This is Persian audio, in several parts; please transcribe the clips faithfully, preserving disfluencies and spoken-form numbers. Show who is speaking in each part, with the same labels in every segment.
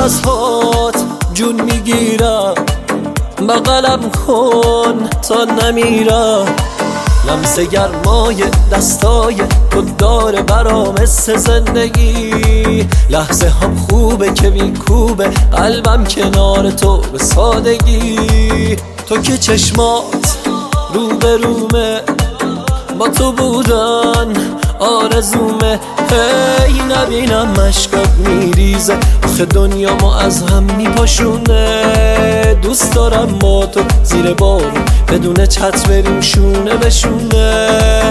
Speaker 1: نفسهات جون میگیرم، بغلم کن تا نمیرم. لمس گرمای دستای تو داره برام حس زندگی. لحظه هم خوبه که میکوبه قلبم کنار تو به سادگی. تو که چشمات رو به رومه، با تو بودن آرزومه. هی نبینم مشکات میریزه، آخه دنیا ما از هم میپاشونه. دوست دارم با تو زیر بارون بدون چت بریم شونه به شونه.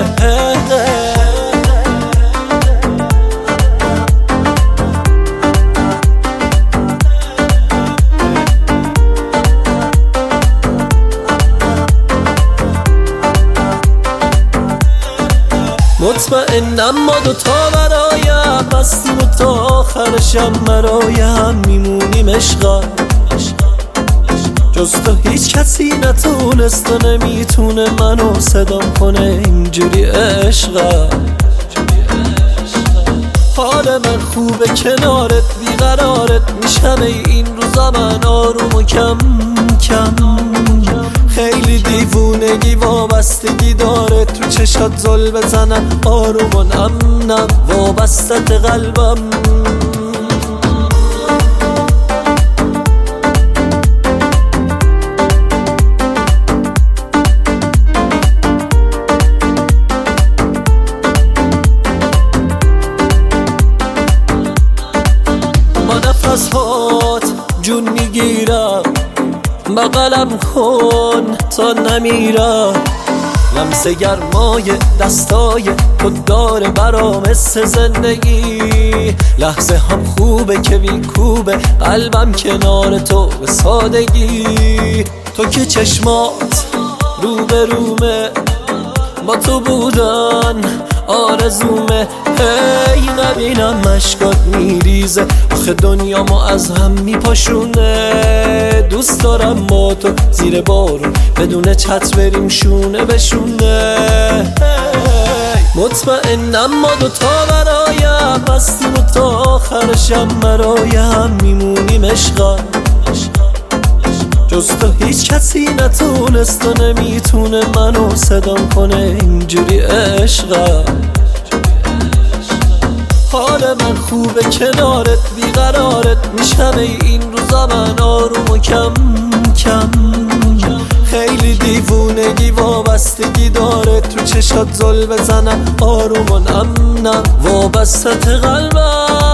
Speaker 1: مطمئنم ما دوتا برایم بستیم و تا آخرشم برایم میمونیم عشقا. جز تو هیچ کسی نتونست و نمیتونه منو صدام کنه اینجوری عشقا. حال من خوبه کنارت بیقرارت میشم این روزا من آروم و کم کم. خیلی دیوونگی وابستگی داره تو چشات زل بزنم آروم و نم نم وابستت قلبم. با نفسهات جون میگیرم، بغلم کن تا نمیرم. لمس گرمای دستای تو داره برام حس زندگی. لحظه هم خوبه که میکوبه قلبم کنار تو به سادگی. تو که چشمات رو به رومه، با تو بودن آرزومه. هی نبینم مشکات میریزه، آخه دنیا ما از هم میپاشونه. دوست دارم با تو زیر بارون بدون چت بریم شونه به شونه. مطمئنم ما دوتا برایم بستیم و تا آخرشم برایم میمونیم عشقا. جز تو هیچ کسی نتونست و نمیتونه منو صدام کنه اینجوری عشقا. حال من خوبه کنارت بیقرارت میشم این روزا من آروم و کم کم. خیلی دیوونگی وابستگی داره تو چشات زل بزنم آروم و نم نم وابستت قلبم.